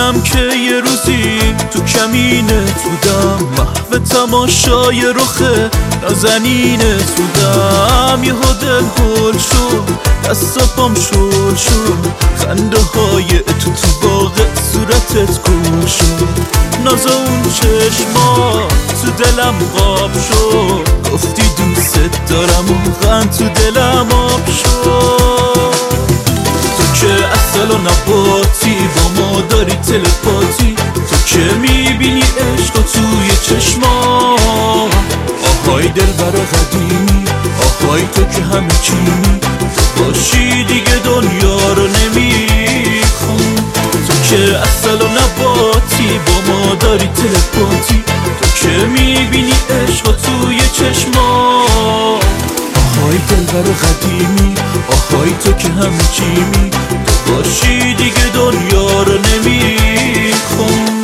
یادم که یه روزی تو کمینت بودم، محو تماشای رخ نازنینت بودم. یهو دل هول شد، دست و پام شل شد، خنده های تو باغ صورتت گل شد. ناز اون چشما تو دلم قاب شد، گفتی دوست دارم و غم تو دلم آب شد. تو که اصل و نباتی، با ما داری تلپاتی، تو که میبینی عشق توی چشما. آهای دلبر قدیمی، آهای تو که همه چیمی، تو باشی دیگه دنیا رو نمیخوام. تو که اصل و نباتی، با ما داری تلپاتی، تو که میبینی عشق توی چشما. آهای دلبر قدیمی، آهای تو که همه چیمی، تو باشی دیگه دنیا رو نمیخوام.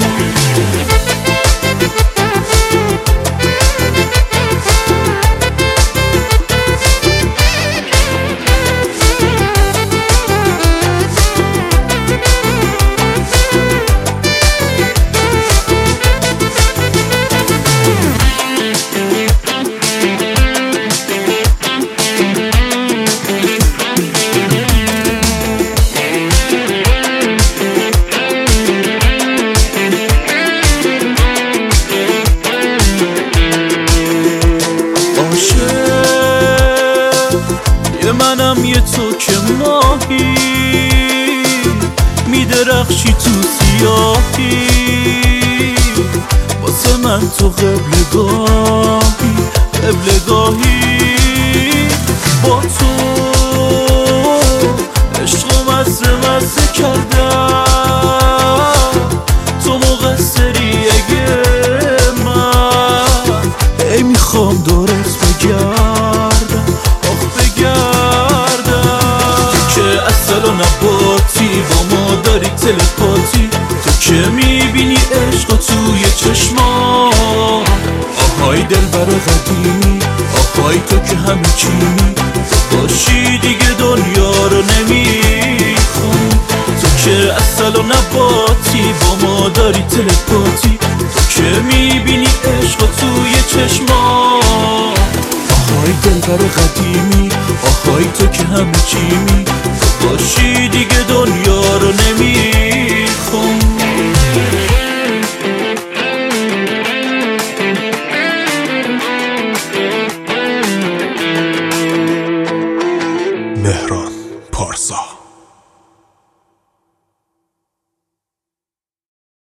منم یه تو که ماهی میدرخشی تو سیاهی، واسه من تو قبلگاهی قبلگاهی. با تو عشق و مزه مزه کردم، تو مقصری اگه من ای میخوام دورت بگردم، اصل و نباتی، با ما داری تلپاتی، تو که میبینی عشق توی چشما. آهای دلبر قدیمی، آهای تو که همه چیمی، تو باشی دیگه دنیا رو نمیخوام. تو که اصل و نباتی، با ما داری تلپاتی، تو که میبینی عشق توی چشما. آهای دلبر قدیمی، آهای تو که همه چیمی، تو باشی دیگه دنیا رو نمیخوام. مهران پارسا.